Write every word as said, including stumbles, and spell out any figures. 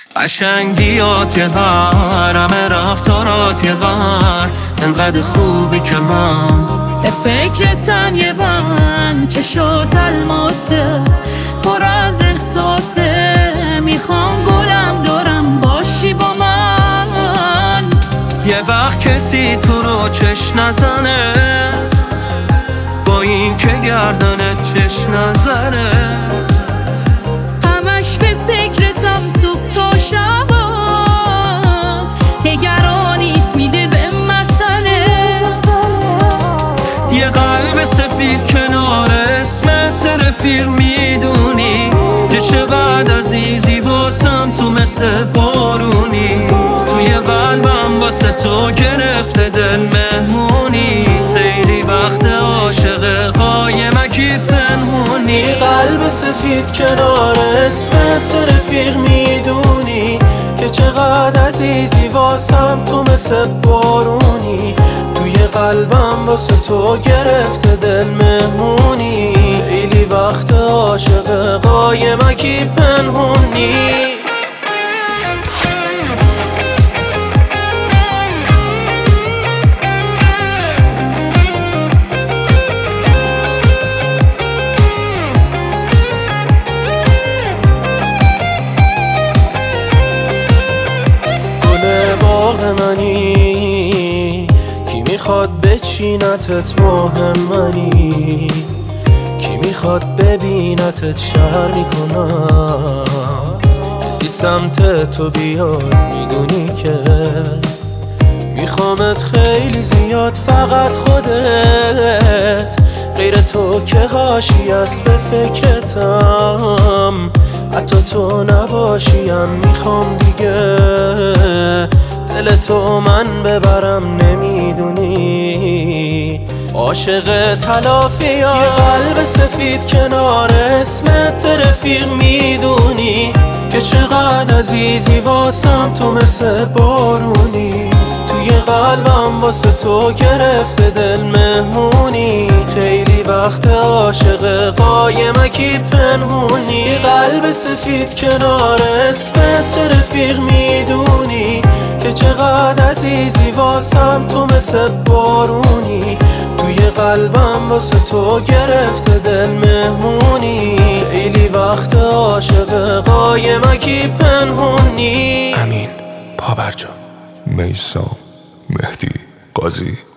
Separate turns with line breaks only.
قشنگ بیاد یه بر، همه رفتارات یه بر، انقدر خوبی که من
به فکرتن یه بند، چشات الماسه پر از احساسه، میخوام گلم دارم باشی با من.
یه وقت کسی تو رو چش نزنه، با این که گردنت چش نزنه،
همش به فکرتم صبح تا شبا، نگرانیت میده به مسئله.
یه قلب سفید کنار اسمت رفیق، میدونی که چقدر عزیزی واسم، تو مثل بارونی، توی قلبم واسه تو گرفته دل مهمونی، خیلی وقت عاشق قایمکی پنهونی.
یه قلب سفید کنار اسمت رفیق، میدونی که چقدر عزیزی واسم، تو مثل بارونی، توی قلبم واسه تو گرفته دل مهمونی، خیلی وقت عاشق قایمکی پنهونی. منی کی میخواد بچینتت مهم منی، کی میخواد ببینتت شهر میکنم، کسی سمت تو بیاد میدونی که میخوامت خیلی زیاد، فقط خودت غیر تو که حاشیه است به فکرتم، حتی تو نباشیم میخوام دیگه دل تو من ببرم، نمیدونی عاشق تلافیم. یه قلب سفید کنار اسمت رفیق، میدونی که چقدر عزیزی واسم، تو مثل بارونی، توی قلبم واسه تو گرفته دل مهمونی، خیلی وقت عاشق قایمکی پنهونی. یه قلب سفید کنار اسمت رفیق، میدونی که چقدر عزیزی واسم، تو مثل بارونی، توی قلبم واسه تو گرفته دل مهمونی، خیلی وقت عاشق قایمکی پنهونی.
امین پابرجا، میثم، مهدی قاضی.